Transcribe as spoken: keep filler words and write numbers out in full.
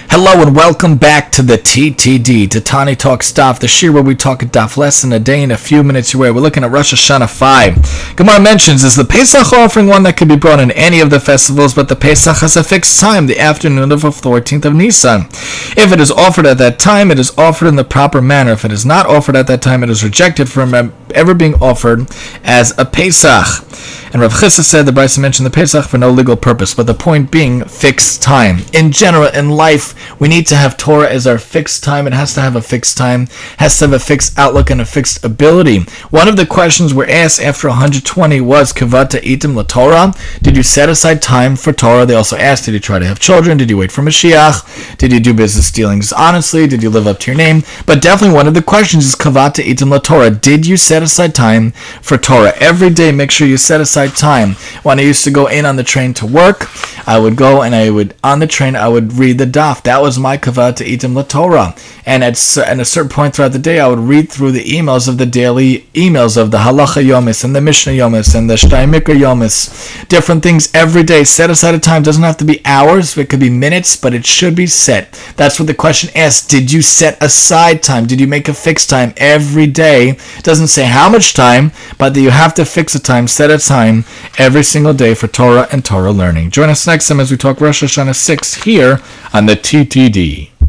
Hello and welcome back to the T T D, to Tani Talk Daf, the shir where we talk a daf lesson a day in a few minutes away. We're looking at Rosh Hashanah five. Gemara mentions, is the Pesach offering one that could be brought in any of the festivals, but the Pesach has a fixed time, the afternoon of the fourteenth of Nisan. If it is offered at that time, it is offered in the proper manner. If it is not offered at that time, it is rejected from ever being offered as a Pesach. And Rav Chissa said the Brisa mentioned the Pesach for no legal purpose, but the point being fixed time. In general, in life, we need to have Torah as our fixed time. It has to have a fixed time, has to have a fixed outlook and a fixed ability. One of the questions we're asked after one hundred twenty was, Kavata itim la Torah? Did you set aside time for Torah? They also asked, did you try to have children? Did you wait for Mashiach? Did you do business dealings honestly? Did you live up to your name? But definitely one of the questions is, Kavata itim la Torah? Did you set aside time for Torah? Every day, make sure you set aside time. When I used to go in on the train to work, I would go and I would, on the train, I would read the daf. That was my kavata itim la Torah. And at, at a certain point throughout the day, I would read through the emails of the daily emails of the Halacha Yomis and the Mishnah Yomis and the Shtei Mikra Yomis. Different things every day. Set aside a time. It doesn't have to be hours. It could be minutes, but it should be set. That's what the question asks. Did you set aside time? Did you make a fixed time every day? It doesn't say how much time, but that you have to fix a time, set a time every single day for Torah and Torah learning. Join us next time as we talk Rosh Hashanah six here on the T T D.